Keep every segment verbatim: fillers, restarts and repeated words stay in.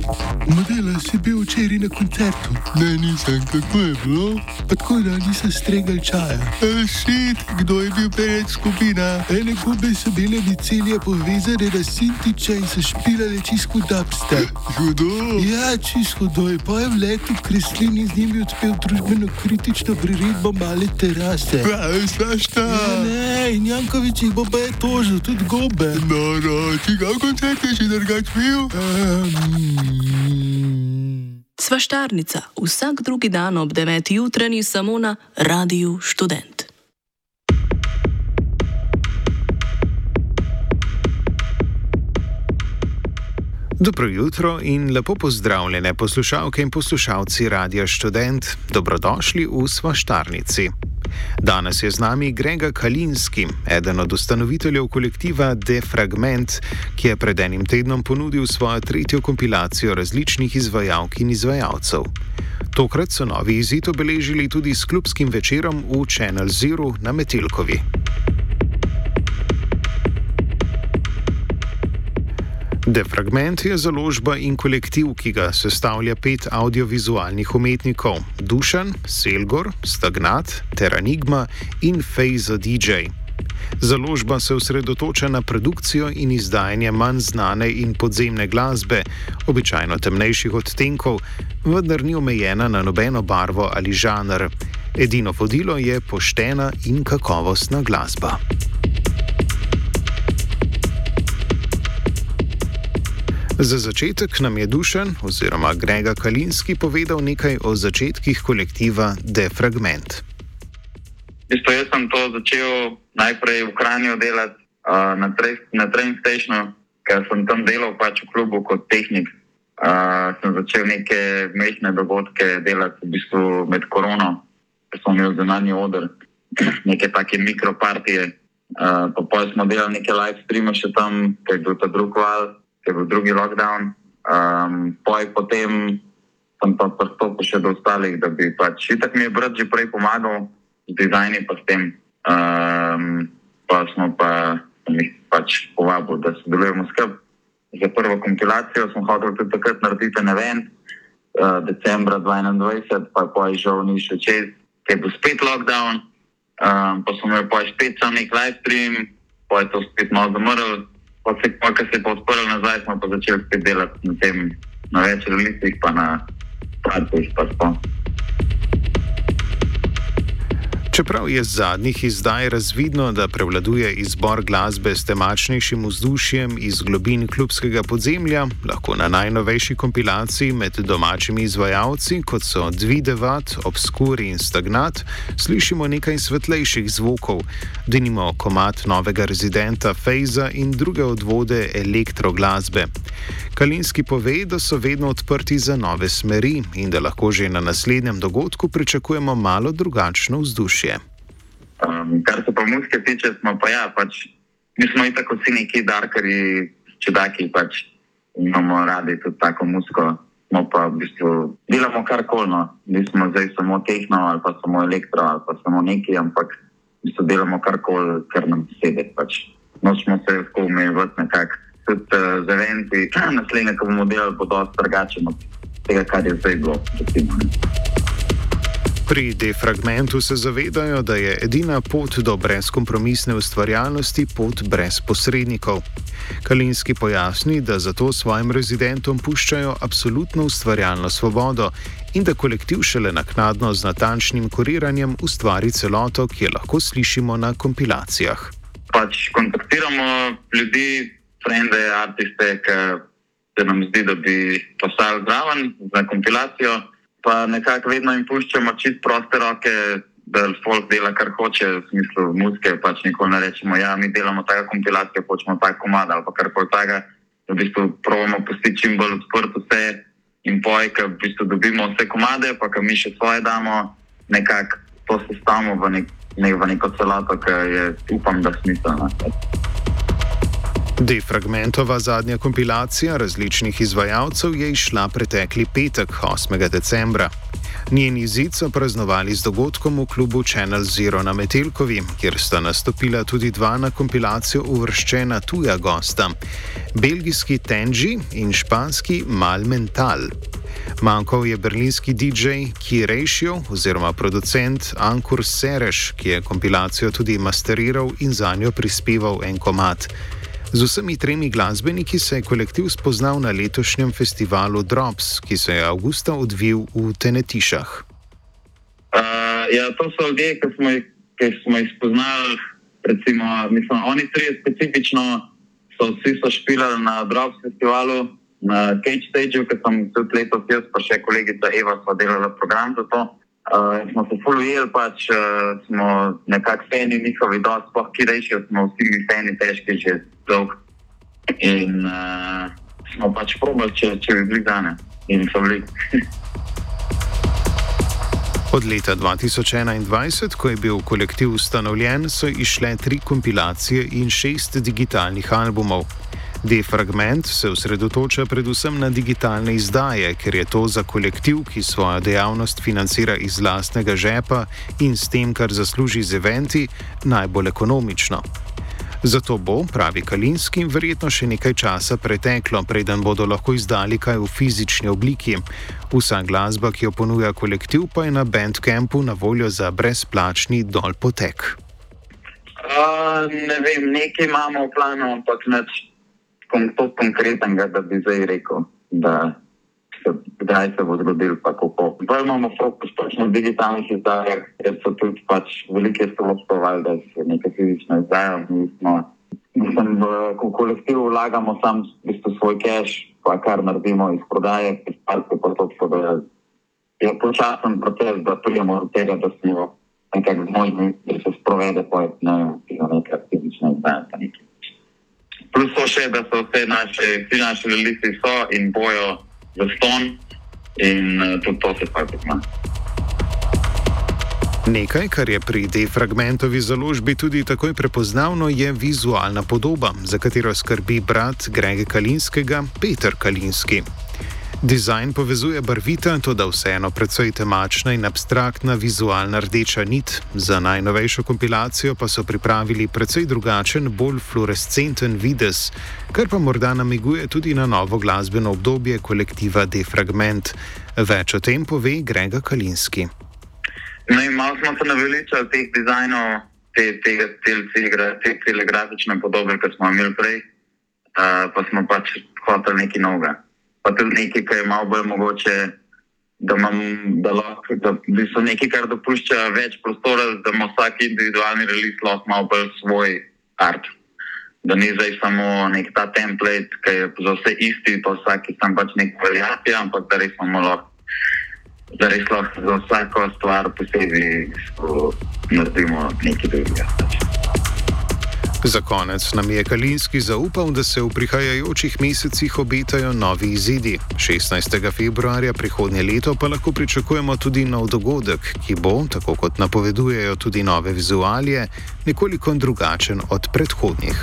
Modela si bil včeraj na koncertu. Ne, nisem, kako je bilo? Pa tako da nisem stregal čaja. E, šit, kdo je bil pred skupina? Ene gube so bile micelje povezane na Sintiča in so špilale čisto dubstep. Hudo? Ja, čisto hudo. Je pa je v letu Kreslin in z njimi odpel družbeno kritično priredbo Male terase. Pravi, znaš ta? Ja, ne, in Jankovič jih bo pa je tožil, tudi gobe. No, no, čigav koncert je že drugač bil? Svaštarnica, vsak drugi dan ob deveti jutranji samo na Radiu Študent. Dobro jutro in lepo pozdravljene poslušalke in poslušalci Radia Študent. Dobrodošli v Svaštarnici. Danes je z nami Grega Kalinski, eden od ustanoviteljev kolektiva Defragment, ki je pred enim tednom ponudil svojo tretjo kompilacijo različnih izvajalk in izvajalcev. Tokrat so novi izid obeležili tudi s klubskim večerom v Channel Zero na Metelkovi. Defragment je založba in kolektiv, ki ga sestavlja pet audiovizualnih umetnikov: Dušan, Selgor, Stagnat, Teranigma in Fejzo D J. Založba se osredotoča na produkcijo in izdajanje manj znane in podzemne glasbe, običajno temnejših odtenkov, vendar ni omejena na nobeno barvo ali žanr. Edino vodilo je poštena in kakovostna glasba. Za začetek nam je Dušan oziroma Grega Kalinski povedal nekaj o začetkih kolektiva Defragment. Isto, jaz sem to začel najprej v Kranju delati uh, na, tra na train stationu, ker sem tam delal pač v klubu kot tehnik. Uh, sem začel neke mešne dogodke delati v bistvu med korono, ker sem imel zunanji oder, neke take mikropartije. Uh, pa potem smo delali neke live streame še tam, ker je bil ta drug val, ker je bil drugi lockdown. Um, potem sem pa pristopil še do ostalih, da bi pač, itak mi je brat že prej pomagal z dizajni pa s tem. Um, pa smo pa, sem jih pač povabil, da sodelujemo skupaj. Za prvo kompilacijo sem hotel tudi takrat narediti en event, uh, decembra dvaindvajset, pa pa je žal ni še čez, ker je bil spet lockdown. Um, pa smo imeli pa spet sam nek live stream, pa je to spet malo zamrl. Pa se, pa, ko se je pa odprl nazaj, smo pa začeli spet delati na tem, na več listih, pa na partijih, pa spon. Čeprav je z zadnjih izdaj razvidno, da prevladuje izbor glasbe s temačnejšim vzdušjem iz globin klubskega podzemlja, lahko na najnovejši kompilaciji med domačimi izvajalci, kot so Dvidevat, Obskur in Stagnat, slišimo nekaj svetlejših zvokov, denimo komad novega rezidenta Fejza in druge odvode elektroglasbe. Kalinski pove, da so vedno odprti za nove smeri in da lahko že na naslednjem dogodku pričakujemo malo drugačno vzdušje. Um, kar se pa muzike tiče, smo pa ja, pač, mi smo itak vsi neki darkari, čudaki, pač imamo radi tudi tako muziko, smo pa v bistvu delamo karkolno, nismo zdaj samo tehno ali pa samo elektro ali pa samo neki, ampak v bistvu delamo karkoli, kar nam sede, pač nočemo se tako umejevati nekako, tudi uh, z eventi, naslednje, ko bomo delali, bo dosti drugače od tega, kar je zdaj bilo, recimo, ne. Pri Defragmentu se zavedajo, da je edina pot do brezkompromisne ustvarjalnosti pot brez posrednikov. Kalinski pojasni, da zato svojim rezidentom puščajo absolutno ustvarjalno svobodo in da kolektiv šele naknadno z natančnim kuriranjem ustvari celoto, ki jo lahko slišimo na kompilacijah. Pač kontaktiramo ljudi, frende, artiste, ki se nam zdi, da bi postali zraven za kompilacijo. Pa nekako vedno jim puščamo čist proste roke, da folk dela kar hoče, v smislu muzike, pač nikoli ne rečemo, ja, mi delamo taka kompilacija, hočemo tak komad ali pa karkoli taka, da v bistvu probamo pustiti čim bolj odprt vse in poj, ko v bistvu dobimo vse komade, pa ko mi še svoje damo, nekako to sestavimo v, nek, ne, v neko celoto, ki je, upam, da smiselna. Defragmentova zadnja kompilacija različnih izvajalcev je izšla pretekli petek, osmega decembra. Njeni izid so praznovali z dogodkom v klubu Channel Zero na Metelkovi, kjer sta nastopila tudi dva na kompilacijo uvrščena tuja gosta: belgijski Tenji in španski Mal Mental. Manjkal je berlinski D J Key Ratio oziroma producent Ankur Sereš, ki je kompilacijo tudi masteriral in za njo prispeval en komad. Z vsemi tremi glasbeniki se je kolektiv spoznal na letošnjem festivalu Drops, ki se je avgusta odvil v Tenetišah. Uh, ja, to so ljudje, ki smo jih, ki smo jih spoznali. Recimo, mislim, oni trije specifično so vsi so špilali na Drops festivalu, na Cage Stageu, ki sem tudi letos jaz, pa še kolegica Eva sva delala program za to. Uh, smo se ful ujeli, pač uh, smo nekako fani njihovi dosti, sploh ki rešijo, smo vsi mi fani težki že dolg. In uh, smo pač probali, če, če bi bili dane. In so bili. Od leta dva tisoč enaindvajset, ko je bil kolektiv ustanovljen, so išle tri kompilacije in šest digitalnih albumov. Defragment se osredotoča predvsem na digitalne izdaje, ker je to za kolektiv, ki svojo dejavnost financira iz lastnega žepa in s tem, kar zasluži z eventi, najbolj ekonomično. Zato bo, pravi Kalinski, verjetno še nekaj časa preteklo, preden bodo lahko izdali kaj v fizični obliki. Vsa glasba, ki jo ponuja kolektiv, pa je na Bandcampu na voljo za brezplačni dol potek. Uh, ne vem, nekaj imamo v planu, ampak neč to konkretnega, da bi zdaj rekel, da se, kdaj se bo zgodil, pa kako. Zdaj imamo fokus pač na digitalnih izdajah, ker so tudi pač velike stroškovali, da se nekaj fizično izdajo. Mi smo, mislim, v kolektivu vlagamo sam v bistvu svoj cash, pa kar naredimo iz prodaje, iz parke pa to, da je počasen proces, da prijemo od tega, da smo nekako zmožni, da se sprovede pojet, ne vem, nekaj fizično izdaja, pa nekaj. Plus to še, da so vse naše, vsi naši listi so in bojo za ston in uh, tudi to se pa pozna. Nekaj, kar je pri Defragmentovi založbi tudi takoj prepoznavno, je vizualna podoba, za katero skrbi brat Grege Kalinskega, Peter Kalinski. Dizajn povezuje barvita, toda vseeno precej temačna in abstraktna vizualna rdeča nit. Za najnovejšo kompilacijo pa so pripravili precej drugačen, bolj fluorescenten videz, kar pa morda namiguje tudi na novo glasbeno obdobje kolektiva Defragment. Več o tem pove Grega Kalinski. No in malo smo se naveličali teh dizajnov, te, te, te, te, te telegrafične podobe, kot smo imeli prej, uh, pa smo pač hoteli nekaj novega. Pa tudi nekaj, kar je malo bolj mogoče, da imam, da lahko, da so nekaj, kar dopušča več prostora, da ima vsak individualni release lahko malo bolj svoj art. Da ni zdaj samo nek ta template, ki je za vse isti, pa vsak je tam pač nek variacija, ampak da res imamo lahko, da res lahko za vsako stvar posebej naredimo nekaj drugega. Za konec nam je Kalinski zaupal, da se v prihajajočih mesecih obetajo novi izidi. šestnajstega februarja prihodnje leto pa lahko pričakujemo tudi nov dogodek, ki bo, tako kot napovedujejo tudi nove vizualije, nekoliko drugačen od predhodnih.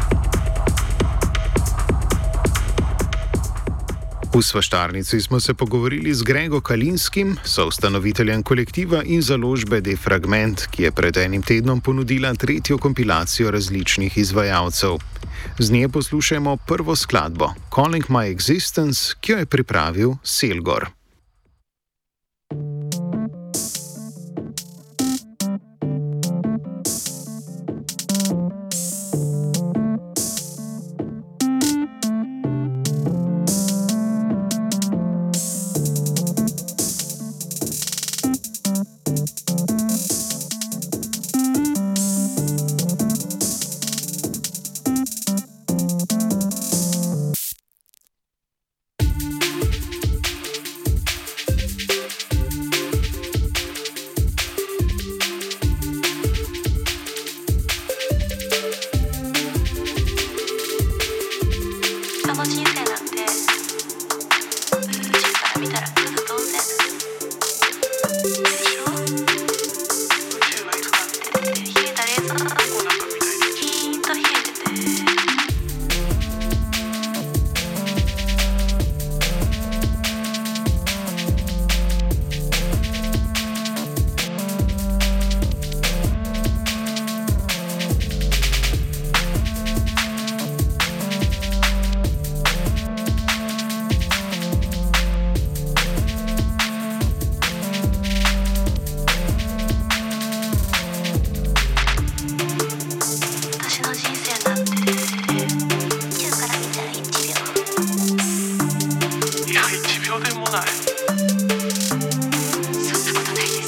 V Svaštarnici smo se pogovorili z Grego Kalinskim, soustanoviteljem kolektiva in založbe Defragment, ki je pred enim tednom ponudila tretjo kompilacijo različnih izvajalcev. Z nje poslušajmo prvo skladbo, Calling My Existence, ki jo je pripravil Selgor. そうでもない。 そんなことないです。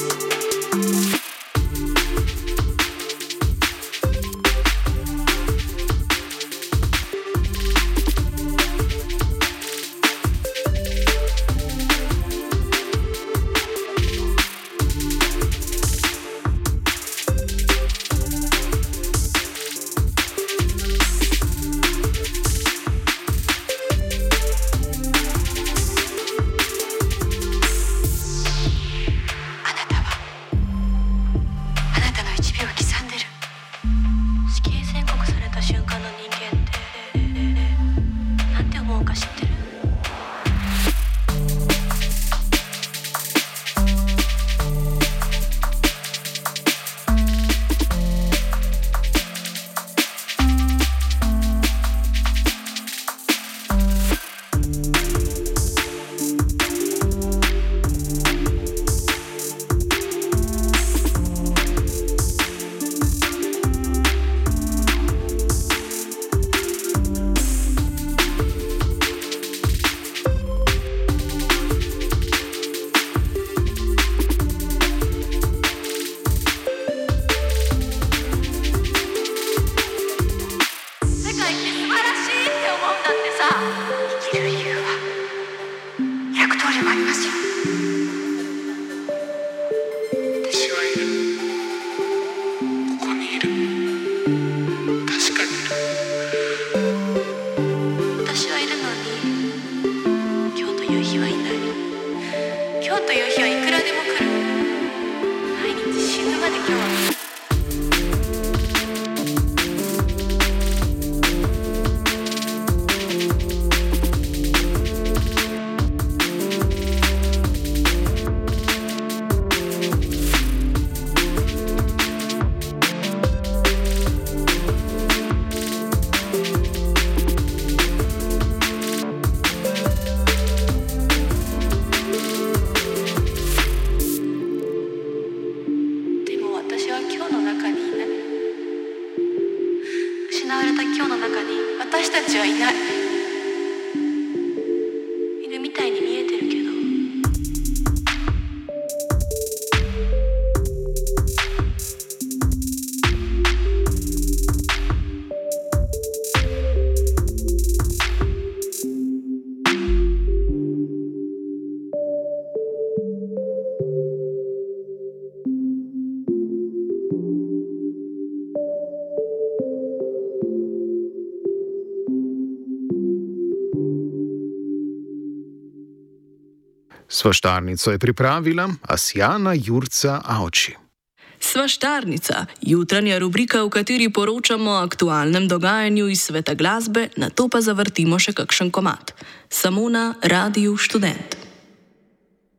失われた今日の中に私たちはいない。いるみたいに見えてるけど。 Svaštarnico je pripravila Asjana Jurca Avči. Svaštarnica, jutranja rubrika, v kateri poročamo o aktualnem dogajanju iz sveta glasbe, nato pa zavrtimo še kakšen komad. Samo na Radiu Študent.